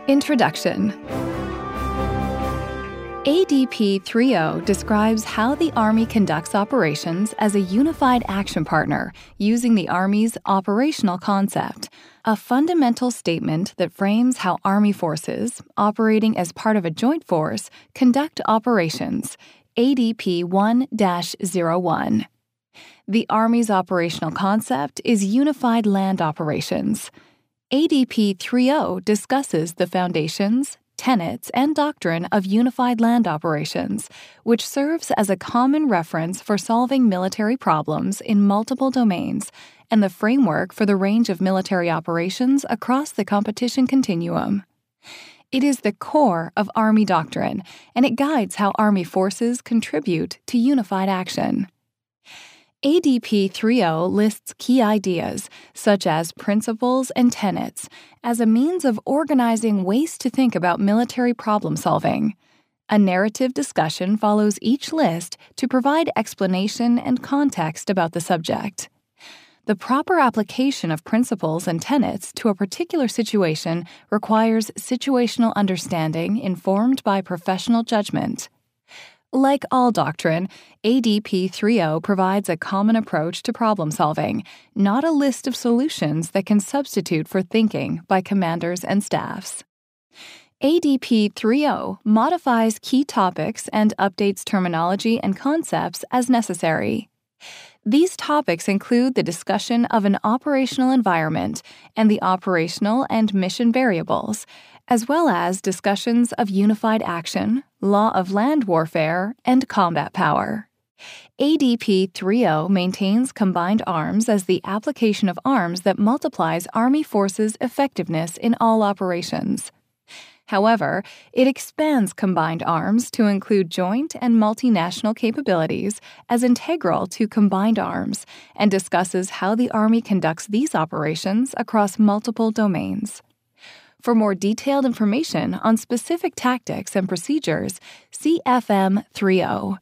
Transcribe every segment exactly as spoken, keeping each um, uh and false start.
Introduction. A D P three oh describes how the Army conducts operations as a unified action partner using the Army's operational concept, a fundamental statement that frames how Army forces, operating as part of a joint force, conduct operations, A D P one dash oh one. The Army's operational concept is unified land operations. A D P three oh discusses the foundations, tenets, and doctrine of unified land operations, which serves as a common reference for solving military problems in multiple domains and the framework for the range of military operations across the competition continuum. It is the core of Army doctrine, and it guides how Army forces contribute to unified action. A D P three oh lists key ideas, such as principles and tenets, as a means of organizing ways to think about military problem solving. A narrative discussion follows each list to provide explanation and context about the subject. The proper application of principles and tenets to a particular situation requires situational understanding informed by professional judgment. Like all doctrine, A D P three oh provides a common approach to problem solving, not a list of solutions that can substitute for thinking by commanders and staffs. A D P three oh modifies key topics and updates terminology and concepts as necessary. These topics include the discussion of an operational environment and the operational and mission variables, as well as discussions of unified action, law of land warfare, and combat power. A D P three oh maintains combined arms as the application of arms that multiplies Army forces' effectiveness in all operations. However, it expands combined arms to include joint and multinational capabilities as integral to combined arms and discusses how the Army conducts these operations across multiple domains. For more detailed information on specific tactics and procedures, see F M three oh.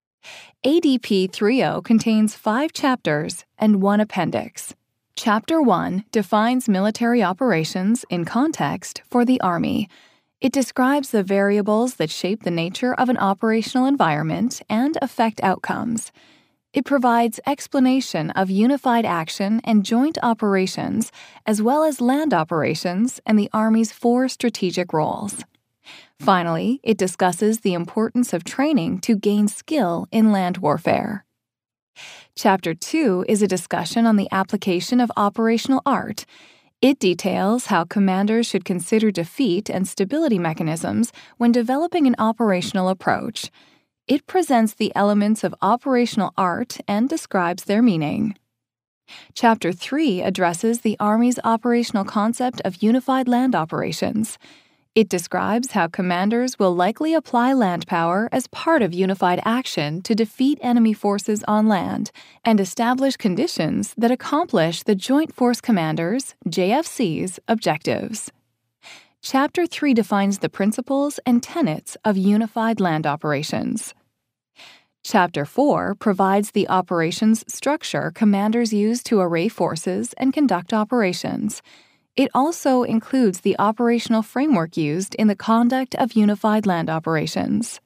A D P three oh contains five chapters and one appendix. Chapter one defines military operations in context for the Army. It describes the variables that shape the nature of an operational environment and affect outcomes. It provides explanation of unified action and joint operations, as well as land operations and the Army's four strategic roles. Finally, it discusses the importance of training to gain skill in land warfare. Chapter two is a discussion on the application of operational art. It details how commanders should consider defeat and stability mechanisms when developing an operational approach. It presents the elements of operational art and describes their meaning. Chapter three addresses the Army's operational concept of unified land operations. It describes how commanders will likely apply land power as part of unified action to defeat enemy forces on land and establish conditions that accomplish the Joint Force Commanders, J F C's, objectives. Chapter three defines the principles and tenets of unified land operations. Chapter four provides the operations structure commanders use to array forces and conduct operations. It also includes the operational framework used in the conduct of unified land operations.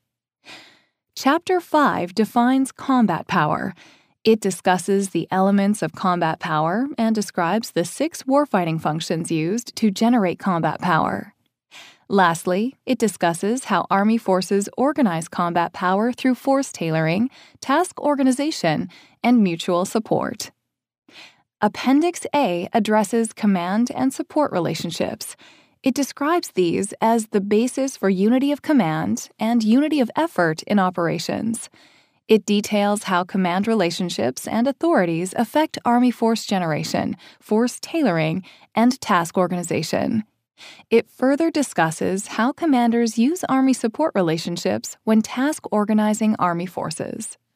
Chapter five defines combat power. It discusses the elements of combat power and describes the six warfighting functions used to generate combat power. Lastly, it discusses how Army forces organize combat power through force tailoring, task organization, and mutual support. Appendix A addresses command and support relationships. It describes these as the basis for unity of command and unity of effort in operations. It details how command relationships and authorities affect Army force generation, force tailoring, and task organization. It further discusses how commanders use Army support relationships when task organizing Army forces.